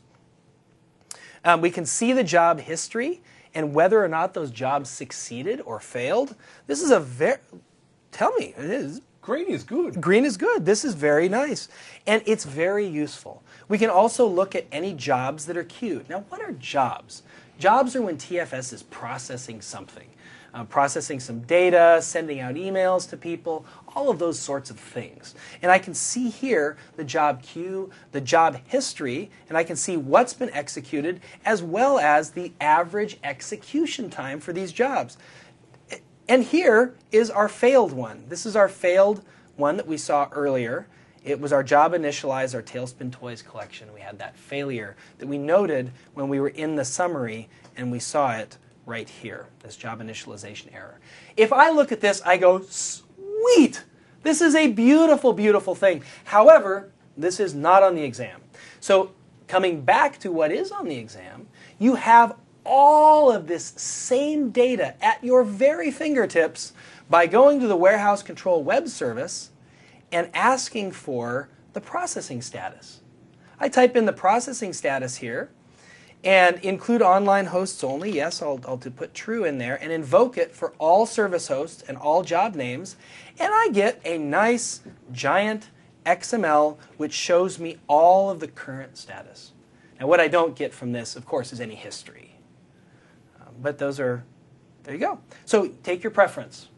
We can see the job history and whether or not those jobs succeeded or failed. This is tell me, it is. Green is good. Green is good. This is very nice. And it's very useful. We can also look at any jobs that are queued. Now, what are jobs? Jobs are when TFS is processing something. Processing some data, sending out emails to people, all of those sorts of things. And I can see here the job queue, the job history, and I can see what's been executed, as well as the average execution time for these jobs. And here is our failed one. This is our failed one that we saw earlier. It was our job initialize, our Tailspin Toys collection. We had that failure that we noted when we were in the summary, and we saw it right here, this job initialization error. If I look at this, I go, sweet! This is a beautiful, beautiful thing. However, this is not on the exam. So coming back to what is on the exam, you have all of this same data at your very fingertips by going to the Warehouse Control Web Service and asking for the processing status. I type in the processing status here, and include online hosts only. Yes, I'll put true in there and invoke it for all service hosts and all job names. And I get a nice giant XML which shows me all of the current status. Now what I don't get from this, of course, is any history. But those are, there you go. So take your preference.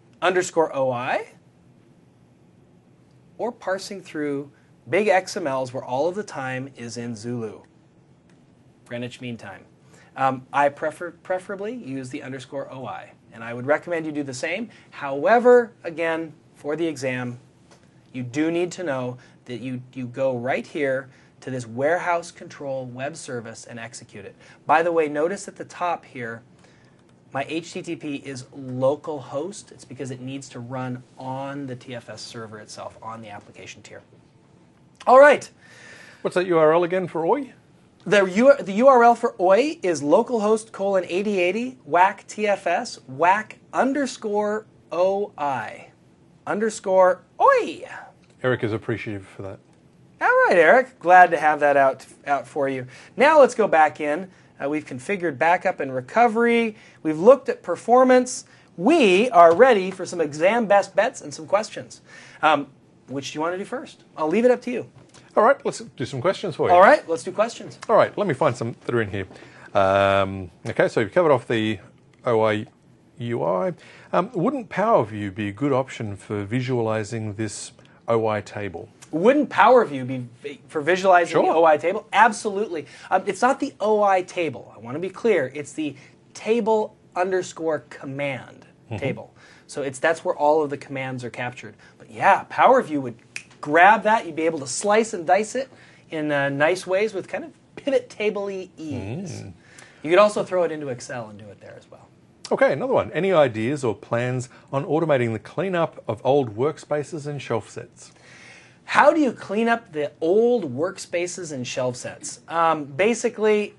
_OI or parsing through big XMLs where all of the time is in Zulu. Greenwich Mean Time. I preferably use the _OI, and I would recommend you do the same. However, again, for the exam, you do need to know that you go right here to this Warehouse Control Web Service and execute it. By the way, notice at the top here, my HTTP is localhost. It's because it needs to run on the TFS server itself, on the application tier. All right. What's that URL again for OI? The URL for OI is localhost :8080 whack TFS whack _OI _OI. Eric is appreciative for that. All right, Eric. Glad to have that out for you. Now let's go back in. We've configured backup and recovery. We've looked at performance. We are ready for some exam best bets and some questions. Which do you want to do first? I'll leave it up to you. All right, let's do some questions for you. All right, let's do questions. All right, let me find some that are in here. Okay, so you've covered off the OI UI. Wouldn't PowerView be a good option for visualizing this OI table? Wouldn't PowerView be for visualizing the Sure. OI table? Absolutely. It's not the OI table. I want to be clear. It's the table _command table. So that's where all of the commands are captured. But yeah, PowerView would grab that. You'd be able to slice and dice it in nice ways with kind of pivot table-y ease. You could also throw it into Excel and do it there as well. Okay, another one. Any ideas or plans on automating the cleanup of old workspaces and shelf sets? How do you clean up the old workspaces and shelf sets? Basically,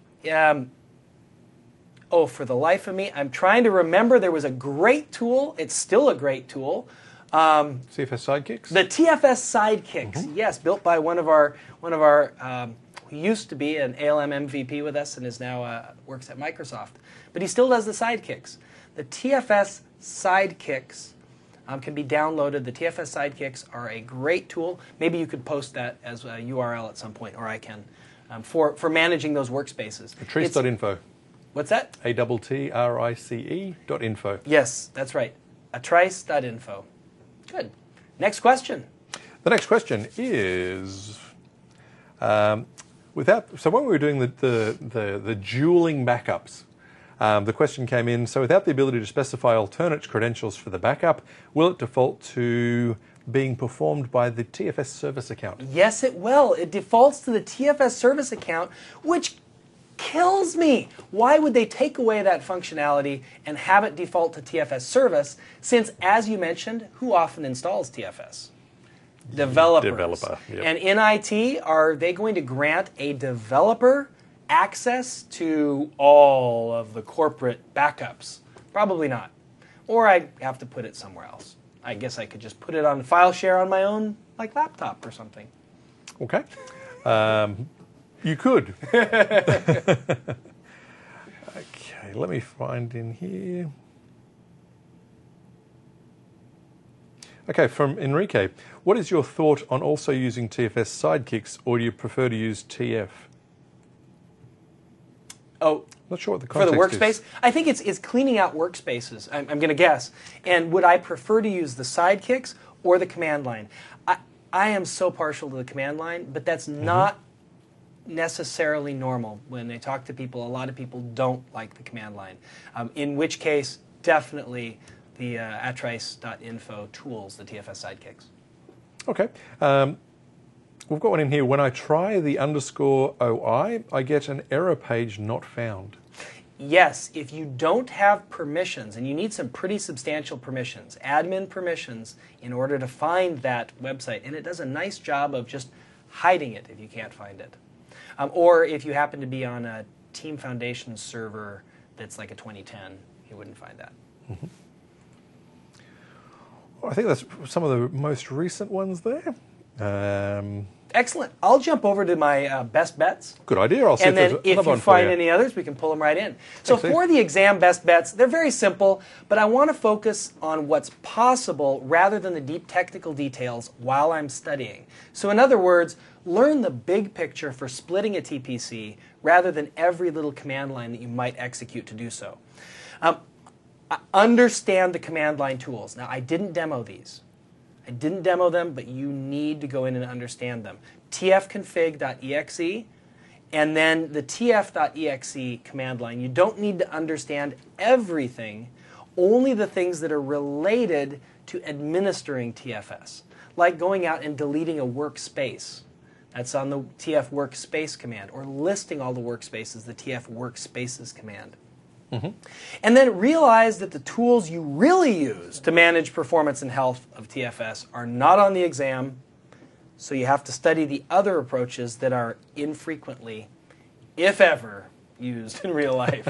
for the life of me, I'm trying to remember. There was a great tool. It's still a great tool. CFS Sidekicks? The TFS Sidekicks, yes, built by one of our who used to be an ALM MVP with us and is now works at Microsoft. But he still does the Sidekicks. the TFS Sidekicks can be downloaded. The TFS Sidekicks are a great tool. Maybe you could post that as a URL at some point, or I can, for managing those workspaces. Atrice.info. What's that? ATTRICE.info. Yes, that's right. Atrice.info. Good. Next question. The next question is, so when we were doing the dueling backups, the question came in, so without the ability to specify alternate credentials for the backup, will it default to being performed by the TFS service account? Yes, it will. It defaults to the TFS service account, which kills me. Why would they take away that functionality and have it default to TFS service, since, as you mentioned, who often installs TFS? Developers. Developer, yep. And in IT, are they going to grant a developer access to all of the corporate backups? Probably not. Or I have to put it somewhere else. I guess I could just put it on file share on my own, like, laptop or something. Okay. You could. Okay, let me find in here. Okay, from Enrique. What is your thought on also using TFS Sidekicks, or do you prefer to use TF? Oh, Not sure what the for the context workspace? is. I think it's cleaning out workspaces, I'm going to guess. And would I prefer to use the Sidekicks or the command line? I am so partial to the command line, but that's not necessarily normal. When I talk to people, a lot of people don't like the command line, in which case, definitely the atrice.info tools, the TFS Sidekicks. Okay. We've got one in here. When I try the _OI, I get an error page not found. Yes, if you don't have permissions, and you need some pretty substantial permissions, admin permissions, in order to find that website, and it does a nice job of just hiding it if you can't find it. Or if you happen to be on a Team Foundation server that's like a 2010, you wouldn't find that. Mm-hmm. Well, I think that's some of the most recent ones there. Excellent. I'll jump over to my best bets. Good idea. I'll see And if then there's if another you one for find you. any others, we can pull them right in. So Thanks, for Steve. the exam best bets, they're very simple, but I want to focus on what's possible rather than the deep technical details while I'm studying. So in other words, learn the big picture for splitting a TPC rather than every little command line that you might execute to do so. Understand the command line tools. Now, I didn't demo these. I didn't demo them, but you need to go in and understand them. tfconfig.exe and then the tf.exe command line. You don't need to understand everything, only the things that are related to administering TFS, like going out and deleting a workspace. That's on the tf workspace command, or listing all the workspaces, the tf workspaces command. And then realize that the tools you really use to manage performance and health of TFS are not on the exam, so you have to study the other approaches that are infrequently, if ever, used in real life.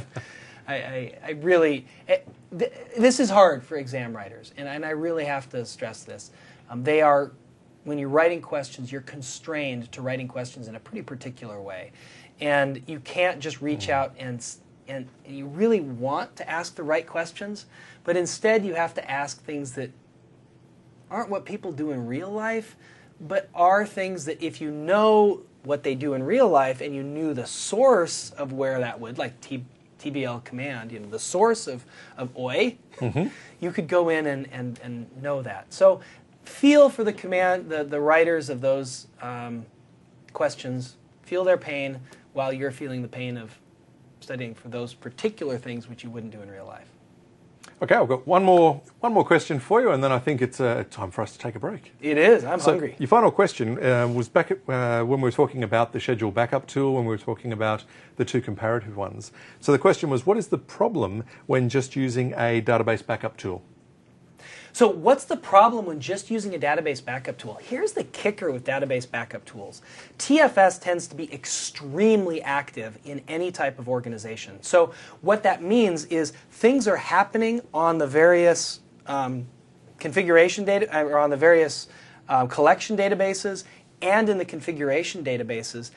I really, this is hard for exam writers, and I really have to stress this. They are, when you're writing questions, you're constrained to writing questions in a pretty particular way. And you can't just reach out and you really want to ask the right questions, but instead you have to ask things that aren't what people do in real life, but are things that if you know what they do in real life and you knew the source of where that would, like TBL command, you know, the source of OI, you could go in and know that. So feel for the command, the writers of those questions, feel their pain while you're feeling the pain of studying for those particular things which you wouldn't do in real life. Okay, I've got one more question for you, and then I think it's time for us to take a break. It is. I'm hungry. Your final question was back at, when we were talking about the schedule backup tool, when we were talking about the two comparative ones. So the question was, what is the problem when just using a database backup tool? So what's the problem when just using a database backup tool? Here's the kicker with database backup tools. TFS tends to be extremely active in any type of organization. So what that means is things are happening on the various configuration data, or on the various collection databases and in the configuration databases.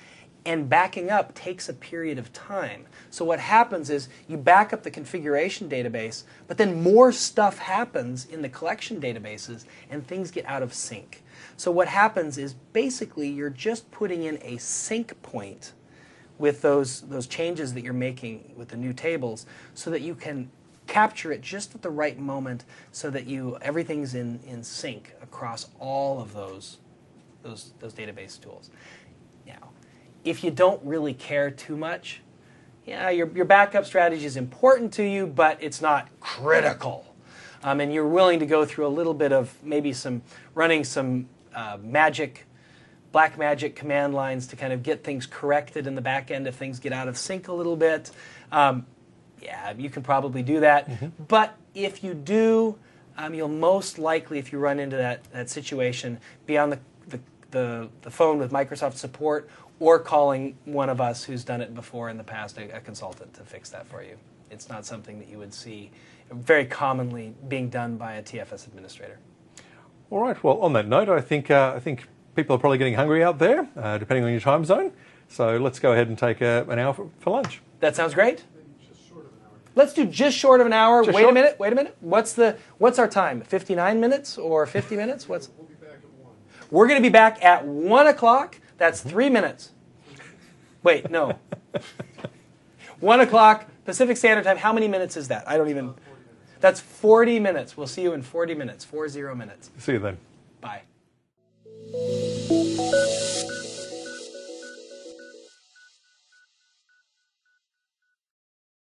And backing up takes a period of time. So what happens is you back up the configuration database, but then more stuff happens in the collection databases and things get out of sync. So what happens is basically you're just putting in a sync point with those changes that you're making with the new tables so that you can capture it just at the right moment so that everything's in sync across all of those database tools. Now, if you don't really care too much, yeah, your backup strategy is important to you, but it's not critical. And you're willing to go through a little bit of maybe running some black magic command lines to kind of get things corrected in the back end if things get out of sync a little bit. Yeah, you can probably do that. Mm-hmm. But if you do, you'll most likely, if you run into that situation, be on the phone with Microsoft support or calling one of us who's done it before in the past, a consultant, to fix that for you. It's not something that you would see very commonly being done by a TFS administrator. All right. Well, on that note, I think people are probably getting hungry out there, depending on your time zone. So let's go ahead and take an hour for lunch. That sounds great. Let's do just short of an hour. Wait a minute. What's our time? 59 minutes or 50 minutes? We'll be back at 1. We're going to be back at 1 o'clock. That's 3 minutes. Wait, no. 1 o'clock Pacific Standard Time. How many minutes is that? I don't even... 40 minutes. That's 40 minutes. We'll see you in 40 minutes. 40 minutes. See you then. Bye.